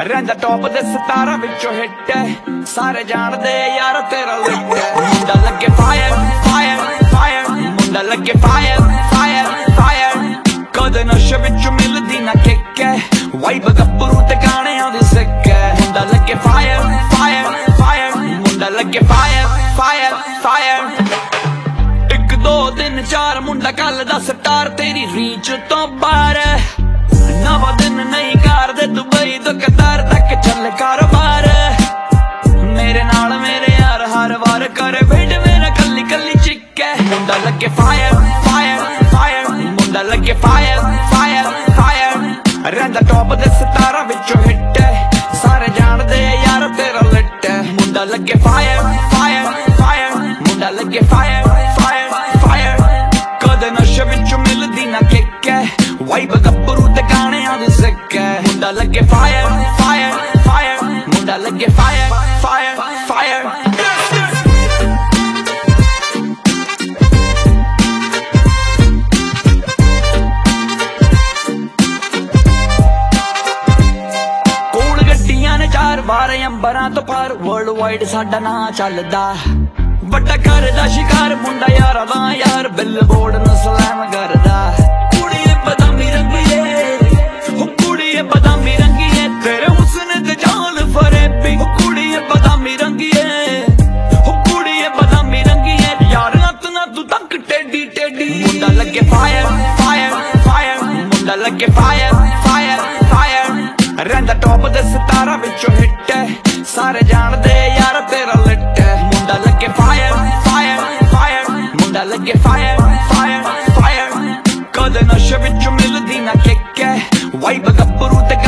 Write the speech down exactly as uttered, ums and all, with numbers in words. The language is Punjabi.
ਰਹਿੰਦਾ ਟੌਪ ਦੇ ਸਤਾਰਾਂ ਵਿੱਚੋਂ ਹਿੱਟ ਸਾਰੇ ਜਾਣਦੇ ਯਾਰ ਤੇਰਾ ਲਿੱਟ ਮੁੰਡਾ ਲੱਗੇ ਫਾਇਰ ਫਾਇਰ ਫਾਇਰ ਮੁੰਡਾ ਲੱਗੇ ਫਾਇਰ ਫਾਇਰ ਫਾਇਰ ਕਦੇ ਨਸ਼ੇ ਵਿੱਚ ਮਿਲਦੀ ਨਾ ਕਿੱਕ ਵਾਈਬ ਗੱਭਰੂ ਤੇ ਗਾਣਿਆਂ ਦੀ ਸਿੱਕ ਮੁੰਡਾ ਲੱਗੇ ਫਾਇਰ ਫਾਇਰ ਫਾਇਰ ਮੁੰਡਾ ਲੱਗੇ ਫਾਇਰ ਫਾਇਰ ਫਾਇਰ ਇੱਕ ਦੋ ਦਿਨ ਚਾਰ ਮੁੰਡਾ ਕੱਲ ਦਾ ਸਟਾਰ ਤੇਰੀ ਰੀਚ ਤੋਂ ਬਾਹਰ ਨਵਾਂ ਦਿਨ ਨਹੀਂ ਕਰਦੇ ਦੁਬਈ ਤੋਂ ਕਤਾਰ ਤੱਕ ਚੱਲ ਕਾਰੋਬਾਰ ਮੇਰੇ ਨਾਲ ਮੇਰੇ ਯਾਰ ਹਰ ਵਾਰ ਕਰੇ ਵੇਟ ਮੇਰਾ ਕੱਲੀ ਕੱਲੀ ਚਿੱਕ ਮੁੰਡਾ ਲੱਗੇ ਫਾਇਰ ਫਾਇਰ ਫਾਇਰ ਮੁੰਡਾ ਲੱਗੇ ਫਾਇਰ ਫਾਇਰ ਫਾਇਰ ਰਹਿੰਦਾ ਟੌਪ ਦੇ ਸਤਾਰਾਂ ਵਿੱਚੋਂ ਹਿੱਟ ਸਾਰੇ ਜਾਣਦੇ ਯਾਰ ਤੇਰਾ ਲਿੱਟ ਮੁੰਡਾ ਲੱਗੇ ਫਾਇਰ ਫਾਇਰ ਫਾਇਰ ਮੁੰਡਾ ਲੱਗੇ ਫਾਇਰ ਫਾਇਰ ਫਾਇਰ ਕਦੇ ਨਸ਼ੇ ਵਿੱਚ ਮਿਲਦੀ ਨਾ ਕਿੱਕ ਵਾਈਬ ਗੱਭਰੂ ਤੇ ਗਾਣਿਆਂ ਦੀ ਸਿੱਕ ਮੁੰਡਾ ਲੱਗੇ ਫਾਇਰ ਫਾਇਰ ਫਾਇਰ ਮੁੰਡਾ ਲੱਗੇ ਫਾਇਰ ਫਾਇਰ ਫਾਇਰ ਕੋਲ ਗੱਡੀਆਂ ਨੇ ਚਾਰ ਬਾਰ ਅੰਬਰਾਂ ਤੋਂ ਪਾਰ ਵਰਲਡ ਵਾਈਡ ਸਾਡਾ ਨਾਂ ਚੱਲਦਾ ਵੱਡਾ ਘਰ ਦਾ ਸ਼ਿਕਾਰ ਮੁੰਡਾ ਯਾਰਾਂ ਦਾ ਯਾਰ ਬਿਲਬੋਰਡ ਨੂੰ ਸਲਾਮ ਕਰਦਾ ਕੁੜੀਏ ਬਦਾਮੀ ਰੰਗੀਏ ਹੋ ਕੁੜੀਏ ਬਦਾਮੀ ਰੰਗੀਏ ਤੇਰੇ ਹੁਸਨ ਤੇ ਜਾਨ ਫਰੇਬੀ ਹੋ ਕੁੜੀਏ ਬਦਾਮੀ ਰੰਗੀਏ ਹੋ ਕੁੜੀਏ ਬਦਾਮੀ ਰੰਗੀਏ ਯਾਰ ਨੱਤ ਨਾ ਤੂੰ ਤੱਕ ਟੇਡੀ ਟੇਡੀ ਮੁੰਡਾ ਲੱਗੇ ਫਾਇਰ ਫਾਇਰ ਫਾਇਰ ਮੁੰਡਾ ਲੱਗੇ ਫਾਇਰ ਫਾਇਰ ਫਾਇਰ ਰਹਿੰਦਾ ਟੌਪ ਦੇ ਸਤਾਰਾਂ ਵਿੱਚੋਂ ਹਿੱਟ ਸਾਰੇ ਜਾਣਦੇ ਯਾਰ ਤੇਰਾ ਲਿੱਟ ਮੁੰਡਾ ਲੱਗੇ ਫਾਇਰ ਫਾਇਰ ਫਾਇਰ ਮੁੰਡਾ ਲੱਗੇ ਫਾਇਰ ਫਾਇਰ ਫਾਇਰ ਕਦੇ ਨਸ਼ੇ ਵਿੱਚ ਮਿਲਦੀ ਨਾ ਕਿੱਕ ਵਾਈਬ ਗੱਭਰੂ ਤੇ